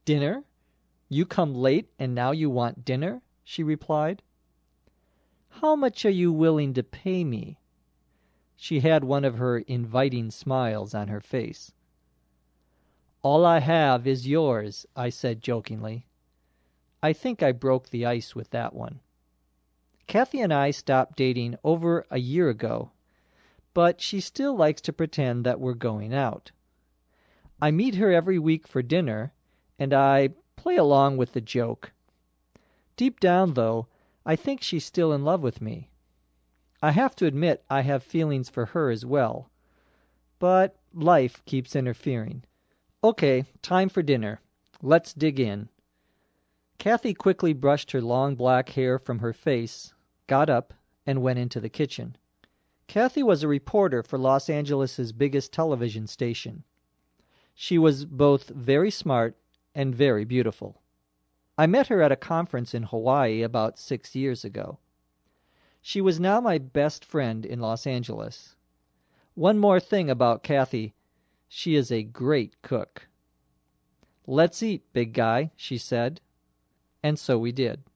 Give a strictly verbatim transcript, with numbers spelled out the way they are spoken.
Dinner? You come late and now you want dinner? She replied. How much are you willing to pay me? She had one of her inviting smiles on her face. All I have is yours, I said jokingly. I think I broke the ice with that one. Kathy and I stopped dating over a year ago, but she still likes to pretend that we're going out. I meet her every week for dinner, and I play along with the joke. Deep down, though, I think she's still in love with me. I have to admit I have feelings for her as well, but life keeps interfering. Okay, time for dinner. Let's dig in. Kathy quickly brushed her long black hair from her face, got up, and went into the kitchen. Kathy was a reporter for Los Angeles' biggest television station. She was both very smart and very beautiful. I met her at a conference in Hawaii about six years ago. She was now my best friend in Los Angeles. One more thing about Kathy. She is a great cook. Let's eat, big guy, she said. And so we did.